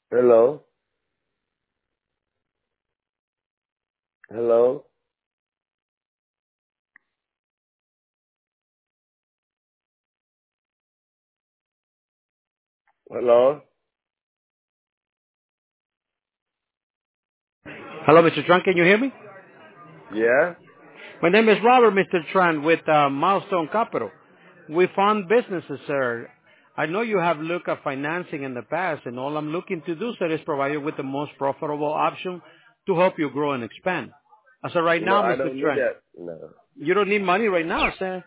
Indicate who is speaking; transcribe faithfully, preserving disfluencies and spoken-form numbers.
Speaker 1: Hello? Hello? Hello?
Speaker 2: Hello, Mister Tran. Can you hear me?
Speaker 1: Yeah?
Speaker 2: My name is Robert, Mister Tran, with uh, Milestone Capital. We fund businesses, sir. I know you have looked at financing in the past, and all I'm looking to do, sir, is provide you with the most profitable option to help you grow and expand. As of right
Speaker 1: No,
Speaker 2: now,
Speaker 1: I
Speaker 2: Mister
Speaker 1: don't need
Speaker 2: Tran,
Speaker 1: that. No.
Speaker 2: you don't need money right now, sir.